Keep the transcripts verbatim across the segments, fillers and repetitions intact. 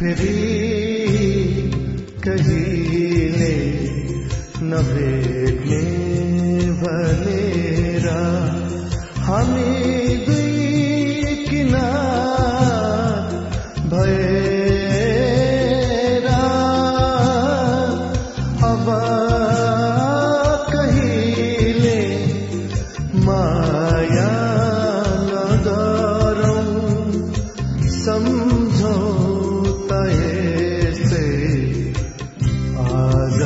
फेरि कहिले नभेट्ने भनेर हामी दुई किनार भएर अब कहिले माया नगरौं सम्झौता यसै आज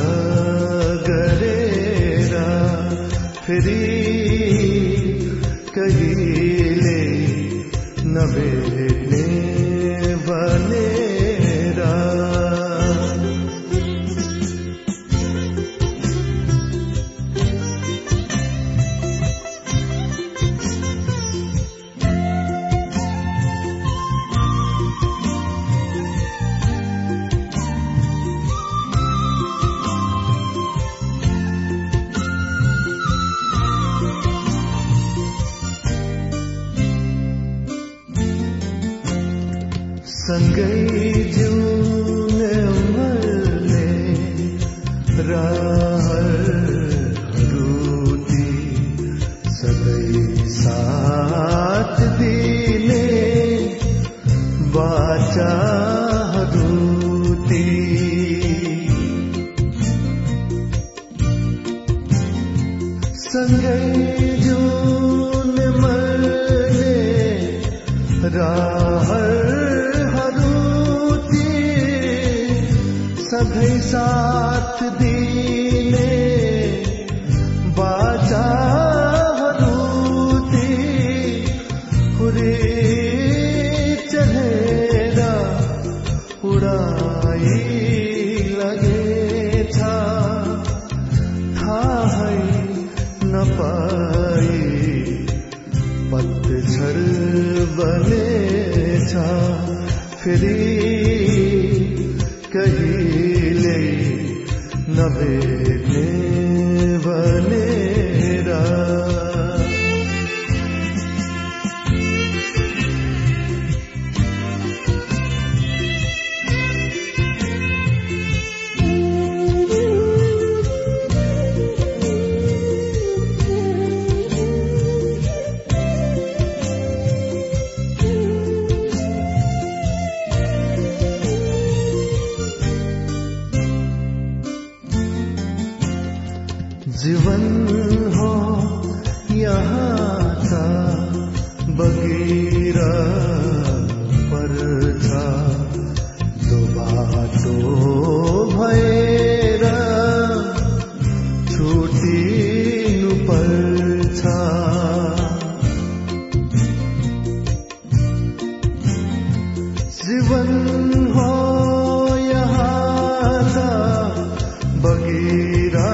गरेर फेरि कहिले नभेट्ने भनेर सँगै जिउने मर्ने रहरहरू ती सधैँ साथ दिने बाचाहरू ती सँगै जिउने मर्ने रहर सधैँ साथ दिने बाचाहरू ती हुरी चढेर उडाइ लगेछ थाहै नपाई पतझड बनेछ फेरि कहिले नभेट्ने भनेर जीवन हो यहाँ त बगिर पर्छ दो बाटो भएर छुटिनु पर्छ जीवन हो यहाँ त बगिर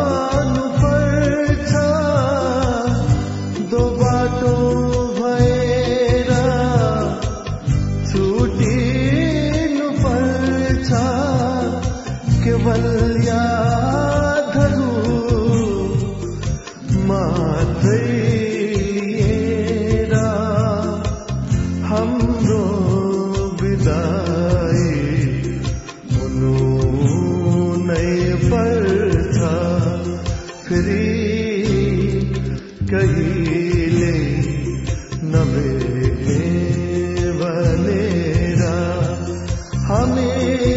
केवल यादहरू मात्रै लिएर हाम्रो विदाई हुनु नै पर्छ फेरि कहिले नभेट्ने भनेर हामी